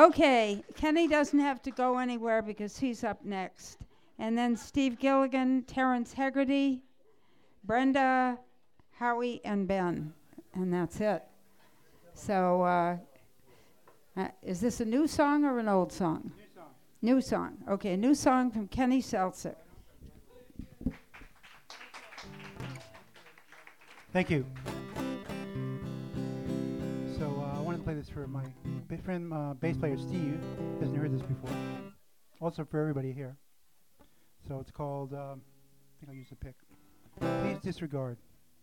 Okay, Kenny doesn't have to go anywhere because he's up next. And then Steve Gilligan, Terrence Hegarty, Brenda, Howie, and Ben. And that's it. So is this a new song or an old song? New song. New song. Okay, a new song from Kenny Seltzer. Thank you. So I wanted to play this for my friend, bass player Steve. Hasn't heard this before. Also for everybody here. So it's called, I think I'll use the pick. Please Disregard.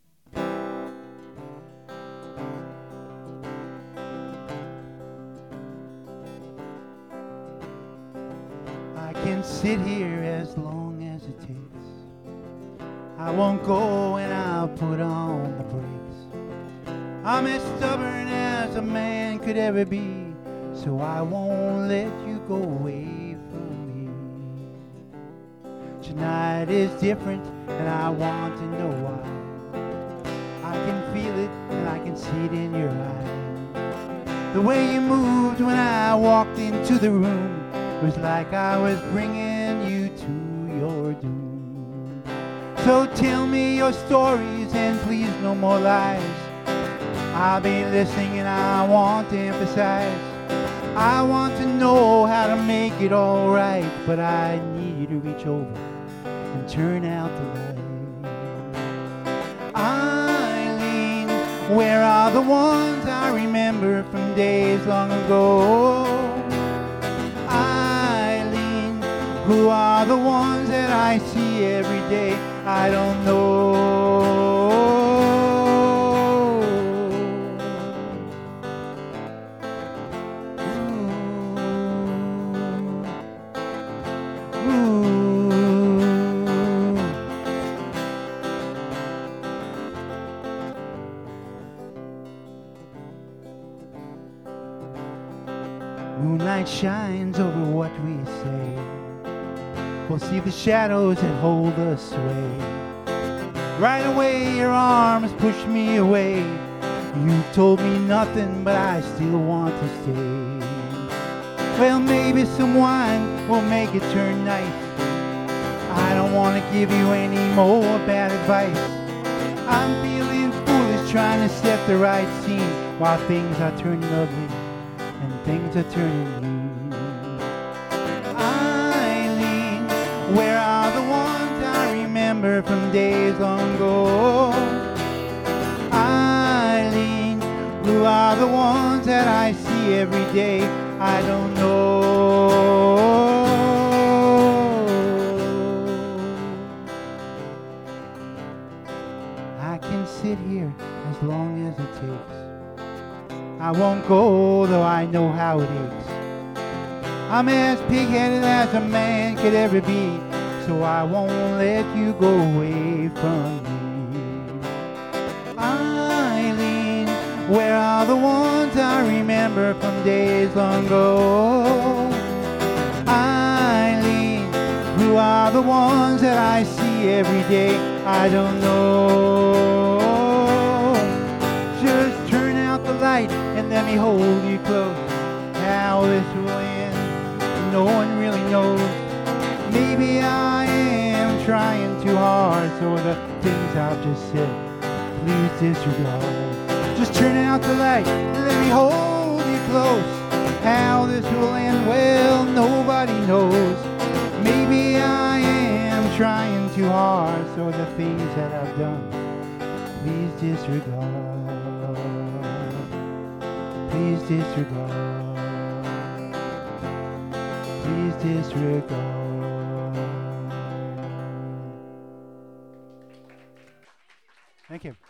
I can sit here as long as it takes. I won't go and I'll put on the brakes. I'm as stubborn as a man could ever be, so I won't let you go away from me. Tonight is different and I want to know why. I can feel it and I can see it in your eyes. The way you moved when I walked into the room was like I was bringing you to your doom. So tell me your stories and please no more lies. I'll be listening and I want to emphasize. I want to know how to make it all right, but I need you to reach over and turn out the light. Eileen, where are the ones I remember from days long ago? Eileen, who are the ones that I see every day? I don't know. Moonlight shines over what we say. We'll see the shadows that hold us sway. Right away your arms push me away. You've told me nothing, but I still want to stay. Well, maybe some wine will make it turn nice. I don't want to give you any more bad advice. I'm feeling foolish trying to set the right scene while things are turning ugly and things are turning mean. Eileen, where are the ones I remember from days long ago? Eileen, who are the ones that I see every day? I don't know. I can sit here as long as it takes. I won't go, though I know how it aches. I'm as pig-headed as a man could ever be, so I won't let you go away from me. Eileen, where are the ones I remember from days long ago? Eileen, who are the ones that I see every day? I don't know. Just turn out the light and let me hold you close. How this will end, no one really knows. Maybe I am trying too hard, so the things I've just said, please disregard. Just turn out the light and let me hold you close. How this will end, well, nobody knows. Maybe I am trying too hard, so the things that I've done, please disregard. Please disregard. Please disregard. Thank you.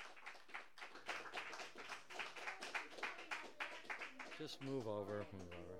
Just move over.